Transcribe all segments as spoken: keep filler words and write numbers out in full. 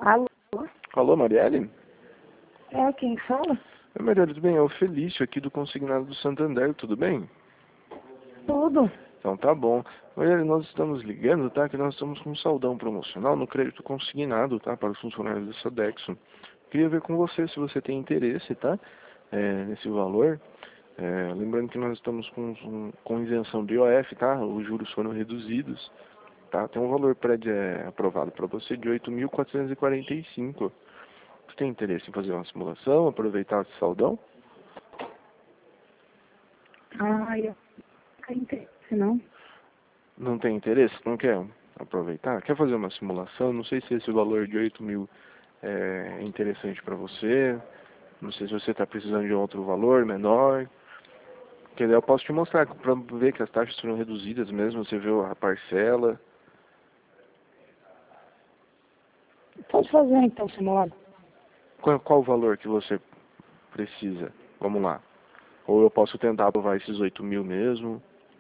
Alô? Alô, Marielle? É, quem fala? Oi, Marielle, tudo bem? É o Felício aqui do Consignado do Santander, tudo bem? Tudo. Então tá bom. Marielle, nós estamos ligando, tá? Que nós estamos com um saldão promocional no crédito consignado, tá? Para os funcionários da Sodexo. Queria ver com você se você tem interesse, tá? É, nesse valor. É, lembrando que nós estamos com, um, com isenção do I O F, tá? Os juros foram reduzidos, tá? Tem um valor prédio é, aprovado para você de oito mil quatrocentos e quarenta e cinco. Você tem interesse em fazer uma simulação, aproveitar esse saldão? Ah, eu não tenho interesse, não. Não tem interesse? Não quer aproveitar? Quer fazer uma simulação? Não sei se esse valor de oito mil é interessante para você. Não sei se você está precisando de outro valor menor. Quer dizer, eu posso te mostrar para ver que as taxas foram reduzidas mesmo. Você viu a parcela. Pode fazer então, simulado. Qual, qual o valor que você precisa? Vamos lá. Ou eu posso tentar aprovar esses oito mil mesmo.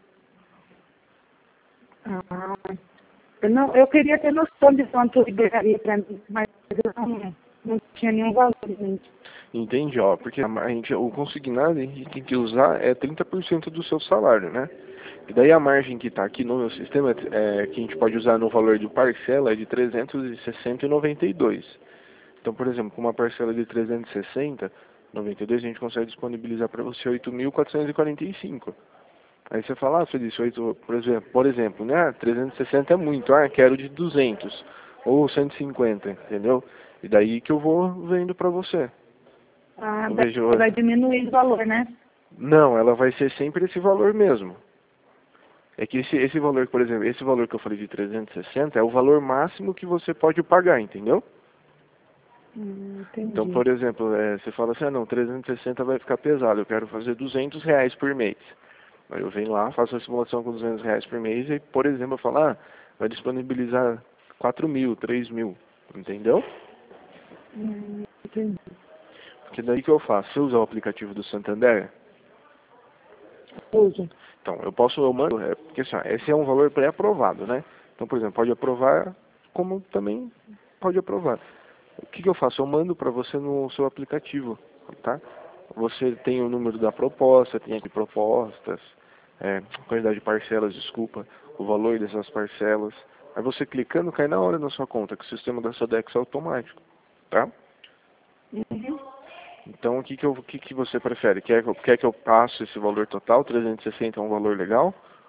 Ah, eu, não, eu queria ter noção de quanto liberaria para mim, mas eu não, não tinha nenhum valor em mente. Entendi, ó, porque a, a gente, o consignado a gente tem que usar é trinta por cento do seu salário, né? E daí a margem que está aqui no meu sistema, é, que a gente pode usar no valor de parcela, é de trezentos e sessenta e noventa e dois. Então, por exemplo, com uma parcela de trezentos e sessenta e noventa e dois, a gente consegue disponibilizar para você oito mil quatrocentos e quarenta e cinco. Aí você fala, ah, Felício, oito, por exemplo, por exemplo, né? trezentos e sessenta é muito, ah, quero de duzentos ou cento e cinquenta, entendeu? E daí que eu vou vendo para você. Ah, Eu daí vejo, vai diminuir o valor, né? não, ela vai ser sempre esse valor mesmo. É que esse, esse valor, por exemplo, esse valor que eu falei de trezentos e sessenta é o valor máximo que você pode pagar, entendeu? Hum, Então, entendi. por exemplo, é, você fala assim, ah não, trezentos e sessenta vai ficar pesado, eu quero fazer duzentos reais por mês. Aí eu venho lá, faço a simulação com duzentos reais por mês e, por exemplo, eu falo, ah, vai disponibilizar quatro mil, três mil, entendeu? Hum, entendi. Porque daí que eu faço, se eu usar o aplicativo do Santander, Uso. então, eu posso, eu mando, é, porque assim, ó, esse é um valor pré-aprovado, né? Então, por exemplo, pode aprovar, como também pode aprovar. O que, que eu faço? Eu mando para você no seu aplicativo, tá? Você tem o número da proposta, tem aqui propostas, é, quantidade de parcelas, desculpa, o valor dessas parcelas. Aí você clicando, cai na hora na sua conta, que o sistema da Sodexo é automático, tá? Uhum. Então, o que que, eu, o que que você prefere? Quer, que eu- quer que eu passe esse valor total? trezentos e sessenta é um valor legal?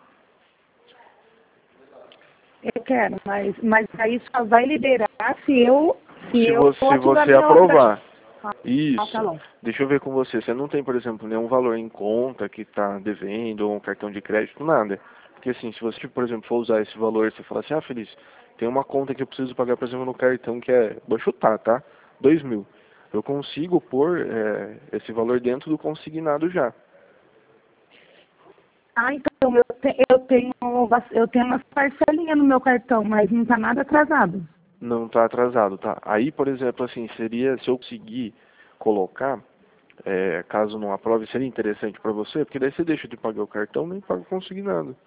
Eu quero, mas, mas aí só vai liberar se eu, se Se eu você, se ativar você meu aplicativo. aprovar. Ah, tá Isso. bom. Deixa eu ver com você. Você não tem, por exemplo, nenhum valor em conta que está devendo, ou um cartão de crédito, nada. Porque assim, se você, por exemplo, for usar esse valor, você fala assim, ah, Feliz, tem uma conta que eu preciso pagar, por exemplo, no cartão que é, vou chutar, tá? Dois mil. Eu consigo pôr é, esse valor dentro do consignado já. Ah, então eu, te, eu tenho bas- eu tenho umas parcelinhas no meu cartão, mas não está nada atrasado. Não está atrasado, tá? Aí, por exemplo, assim, seria, se eu conseguir colocar, é, caso não aprove, seria interessante para você, porque daí você deixa de pagar o cartão, nem paga o consignado.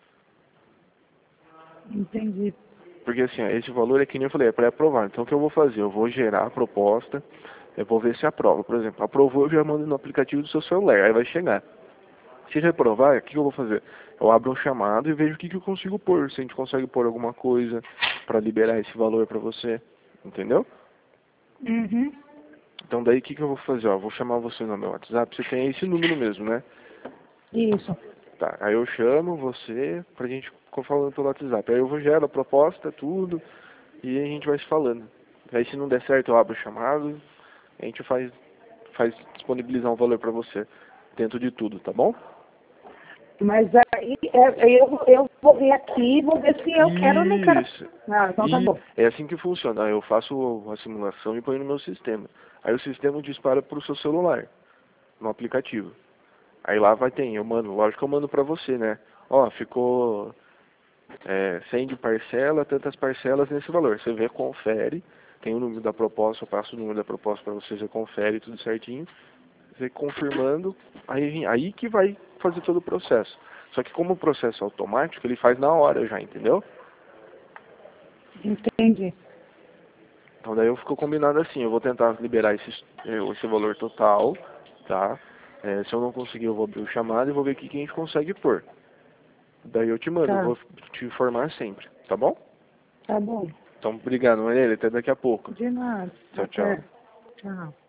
Entendi. Porque assim, ó, esse valor é que nem eu falei, é pré-aprovado. Então o que eu vou fazer? Eu vou gerar a proposta, eu vou ver se aprova. Por exemplo, aprovou, eu já mando no aplicativo do seu celular, aí vai chegar. Se reprovar, o que eu vou fazer? Eu abro um chamado e vejo o que, que eu consigo pôr. Se a gente consegue pôr alguma coisa para liberar esse valor para você. Entendeu? Uhum. Então daí o que, que eu vou fazer? Ó, eu vou chamar você no meu WhatsApp, você tem esse número mesmo, né? Isso. Tá, aí eu chamo você pra gente ficar falando pelo WhatsApp. Aí eu vou gerar a proposta, tudo, e a gente vai se falando. Aí se não der certo eu abro o chamado, a gente faz, faz disponibilizar um valor pra você, dentro de tudo, tá bom? Mas aí é, eu, eu vou ver aqui e vou ver se eu quero ou não quero. Isso. Ah, então tá E bom. é assim que funciona. Eu faço a simulação e ponho no meu sistema. Aí o sistema dispara pro seu celular, no aplicativo. Aí lá vai ter, eu mando, lógico que eu mando pra você, né? Ó, ficou é, cem de parcela, tantas parcelas nesse valor. Você vê, confere, tem o número da proposta, eu passo o número da proposta para você, você confere tudo certinho, você confirmando, aí, aí que vai fazer todo o processo. Só que como o processo é automático, ele faz na hora já, entendeu? Entendi. Então daí eu fico combinado assim, eu vou tentar liberar esse, esse valor total, tá? É, se eu não conseguir, eu vou abrir o chamado e vou ver o que que a gente consegue pôr. Daí eu te mando, eu Tá, vou te informar sempre, tá bom? tá bom. Então, obrigado, Marília, até daqui a pouco. De nada. Tchau, tchau. Até. Tchau.